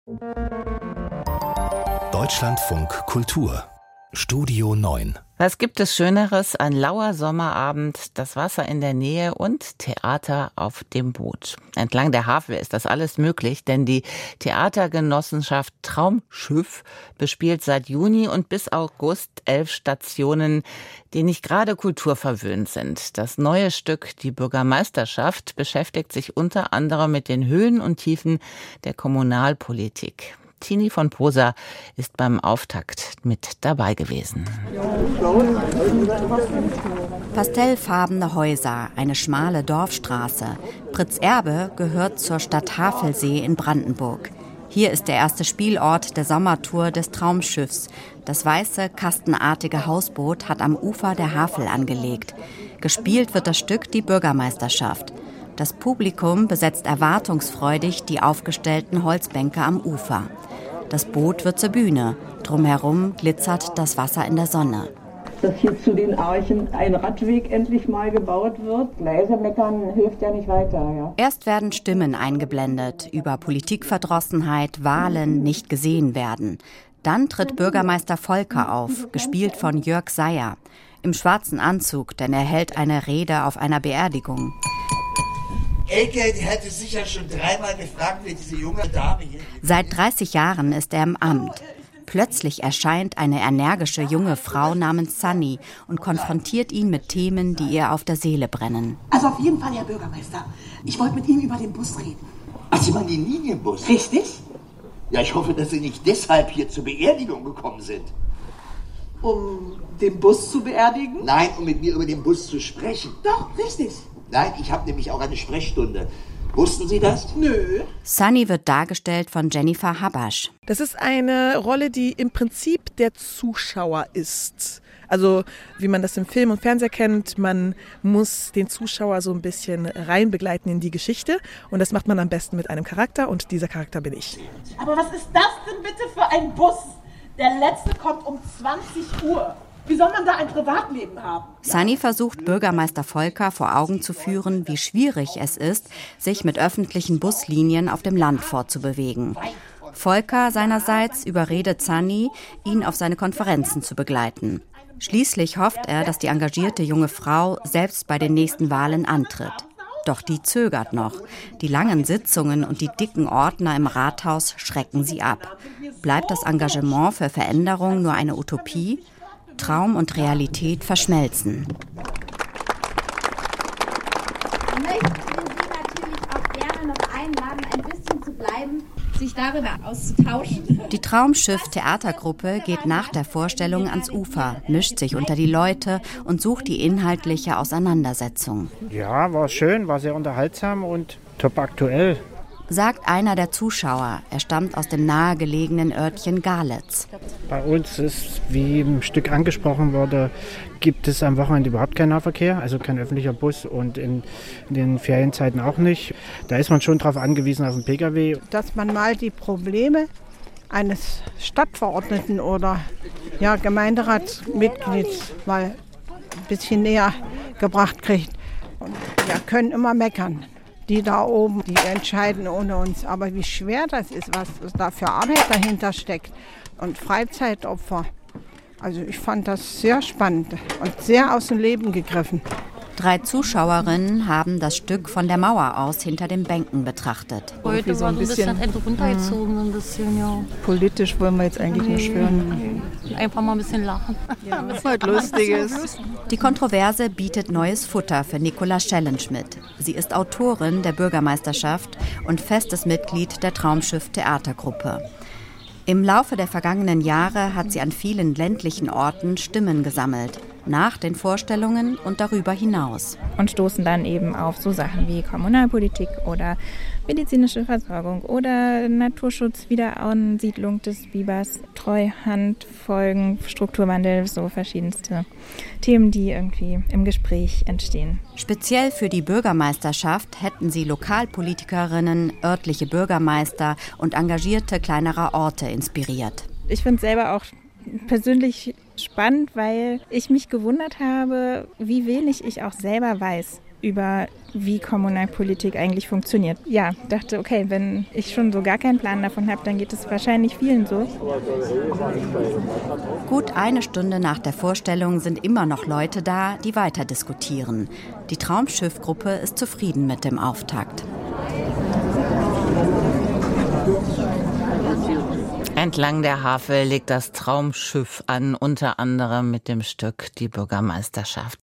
Deutschlandfunk Kultur Studio 9. Was gibt es Schöneres? Ein lauer Sommerabend, das Wasser in der Nähe und Theater auf dem Boot. Entlang der Havel ist das alles möglich, denn die Theatergenossenschaft Traumschiff bespielt seit Juni und bis August 11 Stationen, die nicht gerade kulturverwöhnt sind. Das neue Stück Die Bürgermeisterschaft beschäftigt sich unter anderem mit den Höhen und Tiefen der Kommunalpolitik. Tini von Posa ist beim Auftakt mit dabei gewesen. Pastellfarbene Häuser, eine schmale Dorfstraße. Pritzerbe gehört zur Stadt Havelsee in Brandenburg. Hier ist der erste Spielort der Sommertour des Traumschiffs. Das weiße, kastenartige Hausboot hat am Ufer der Havel angelegt. Gespielt wird das Stück Die Bürgermeisterschaft. Das Publikum besetzt erwartungsfreudig die aufgestellten Holzbänke am Ufer. Das Boot wird zur Bühne. Drumherum glitzert das Wasser in der Sonne. Dass hier zu den Archen ein Radweg endlich mal gebaut wird. Leise meckern hilft ja nicht weiter. Ja. Erst werden Stimmen eingeblendet über Politikverdrossenheit, Wahlen, nicht gesehen werden. Dann tritt Bürgermeister Volker auf, gespielt von Jörg Seyer. Im schwarzen Anzug, denn er hält eine Rede auf einer Beerdigung. Elke, die hätte sicher schon dreimal gefragt, wie diese junge Dame hier... Seit 30 Jahren ist er im Amt. Plötzlich erscheint eine energische junge Frau namens Sunny und konfrontiert ihn mit Themen, die ihr auf der Seele brennen. Also auf jeden Fall, Herr Bürgermeister. Ich wollte mit Ihnen über den Bus reden. Ach, Sie meinen den Linienbus? Richtig? Ja, ich hoffe, dass Sie nicht deshalb hier zur Beerdigung gekommen sind. Um den Bus zu beerdigen? Nein, um mit mir über den Bus zu sprechen. Doch, richtig. Nein, ich habe nämlich auch eine Sprechstunde. Wussten Sie das? Nö. Sunny wird dargestellt von Jennifer Habasch. Das ist eine Rolle, die im Prinzip der Zuschauer ist. Also wie man das im Film und Fernseher kennt, man muss den Zuschauer so ein bisschen reinbegleiten in die Geschichte. Und das macht man am besten mit einem Charakter und dieser Charakter bin ich. Aber was ist das denn bitte für ein Bus? Der letzte kommt um 20 Uhr. Wie soll man da ein Privatleben haben? Sunny versucht Bürgermeister Volker vor Augen zu führen, wie schwierig es ist, sich mit öffentlichen Buslinien auf dem Land fortzubewegen. Volker seinerseits überredet Sunny, ihn auf seine Konferenzen zu begleiten. Schließlich hofft er, dass die engagierte junge Frau selbst bei den nächsten Wahlen antritt. Doch die zögert noch. Die langen Sitzungen und die dicken Ordner im Rathaus schrecken sie ab. Bleibt das Engagement für Veränderung nur eine Utopie? Traum und Realität verschmelzen. Ich möchte Sie natürlich auch gerne noch einladen, ein bisschen zu bleiben, sich darüber auszutauschen. Die Traumschiff-Theatergruppe geht nach der Vorstellung ans Ufer, mischt sich unter die Leute und sucht die inhaltliche Auseinandersetzung. Ja, war schön, war sehr unterhaltsam und top aktuell. Sagt einer der Zuschauer. Er stammt aus dem nahegelegenen Örtchen Garlitz. Bei uns ist, wie im Stück angesprochen wurde, gibt es am Wochenende überhaupt keinen Nahverkehr, also kein öffentlicher Bus und in den Ferienzeiten auch nicht. Da ist man schon darauf angewiesen auf den Pkw. Dass man mal die Probleme eines Stadtverordneten oder Gemeinderatsmitglieds mal ein bisschen näher gebracht kriegt. Und wir können immer meckern. Die da oben, die entscheiden ohne uns. Aber wie schwer das ist, was da für Arbeit dahinter steckt und Freizeitopfer. Also ich fand das sehr spannend und sehr aus dem Leben gegriffen. 3 Zuschauerinnen haben das Stück von der Mauer aus hinter den Bänken betrachtet. Heute war so ein bisschen runtergezogen, so ein bisschen, ja. Politisch wollen wir jetzt eigentlich nicht hören. Einfach mal ein bisschen lachen. Ja, was halt lustig ist. Die Kontroverse bietet neues Futter für Nicola Schellenschmidt. Sie ist Autorin der Bürgermeisterschaft und festes Mitglied der Traumschiff-Theatergruppe. Im Laufe der vergangenen Jahre hat sie an vielen ländlichen Orten Stimmen gesammelt. Nach den Vorstellungen und darüber hinaus. Und stoßen dann eben auf so Sachen wie Kommunalpolitik oder medizinische Versorgung oder Naturschutz, Wiederansiedlung des Bibers, Treuhandfolgen, Strukturwandel, so verschiedenste Themen, die irgendwie im Gespräch entstehen. Speziell für die Bürgermeisterschaft hätten sie Lokalpolitikerinnen, örtliche Bürgermeister und Engagierte kleinerer Orte inspiriert. Ich finde es selber auch persönlich spannend, weil ich mich gewundert habe, wie wenig ich auch selber weiß über wie Kommunalpolitik eigentlich funktioniert. Ja, dachte, okay, wenn ich schon so gar keinen Plan davon habe, dann geht es wahrscheinlich vielen so. Gut eine Stunde nach der Vorstellung sind immer noch Leute da, die weiter diskutieren. Die Traumschiff-Gruppe ist zufrieden mit dem Auftakt. Entlang der Havel legt das Traumschiff an, unter anderem mit dem Stück Die Bürgermeisterschaft.